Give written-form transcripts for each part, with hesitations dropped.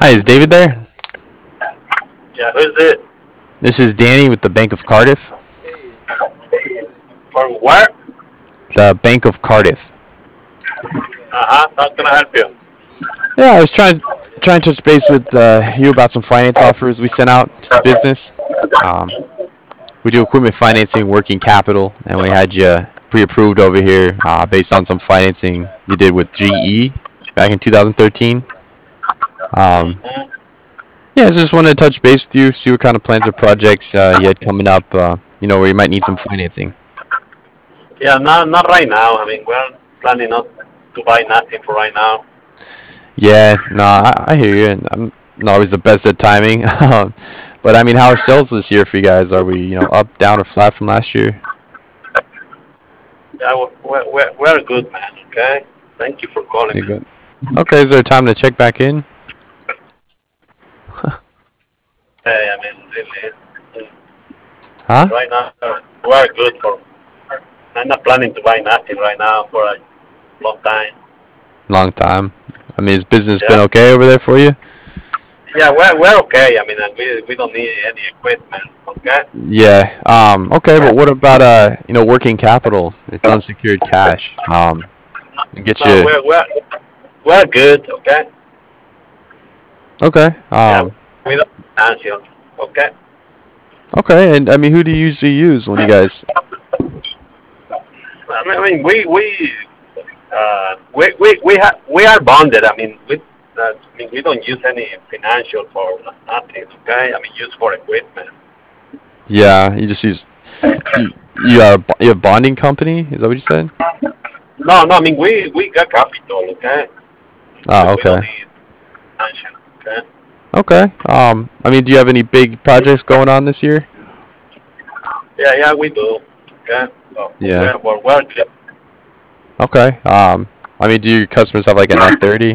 is David there? Yeah, who's it? This is Danny with the Bank of Cardiff. From where? The Bank of Cardiff. Uh-huh. How can I help you? Yeah, I was trying to touch base with you about some finance offers we sent out to the business. Um, we do equipment financing, working capital, and we had you pre-approved over here based on some financing you did with GE back in 2013. Um, Mhm. yeah, I just wanted to touch base with you, see what kind of plans or projects you had coming up. Where you might need some financing. Yeah, not right now. I mean, we're planning not to buy nothing for right now. Yeah, no, I hear you, and I'm not always the best at timing. But I mean, how are sales this year for you guys? Are we, up, down, or flat from last year? Yeah, we're good, man. Okay. Thank you for calling, You man. good? Okay, is there a time to check back in? Hey, I mean, really, Huh? right now we're good for. I'm not planning to buy nothing right now for a long time. Long time. I mean, has business been Yeah. okay over there for you? Yeah, we're okay. I mean, and we don't need any equipment. Okay. Yeah. Okay, but what about working capital? It's unsecured cash. Get No, you. we're good. Okay. Okay. Yeah, we don't answer. Okay. Okay, and I mean, who do you usually use when you guys? I mean, we are bonded. I mean, we don't use any financial for nothing. Okay. I mean, use for equipment. Yeah, you just use. You have bonding company? Is that what you said? No, no. I mean, we got capital. Okay. Oh, We don't okay. need financial. Okay. Okay. I mean, do you have any big projects going on this year? Yeah, yeah, we do. Okay. So Yeah. we're good. Okay. I mean, do your customers have like a net 30?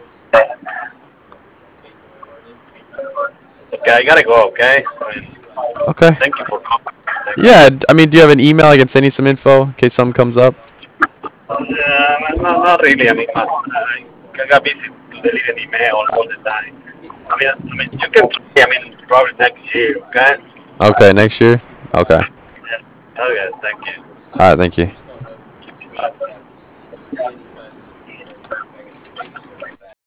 Okay, I gotta go. Okay. I mean, Okay. thank you for calling. Thank you. Yeah. I mean, do you have an email I can send you some info in case something comes up? No, not really. I mean, I got busy to deliver an email all the time. I mean, you can. I mean, probably next year. Okay. Okay. Next year. Okay. Yeah. Okay. Thank you. All right. Thank you. Bye.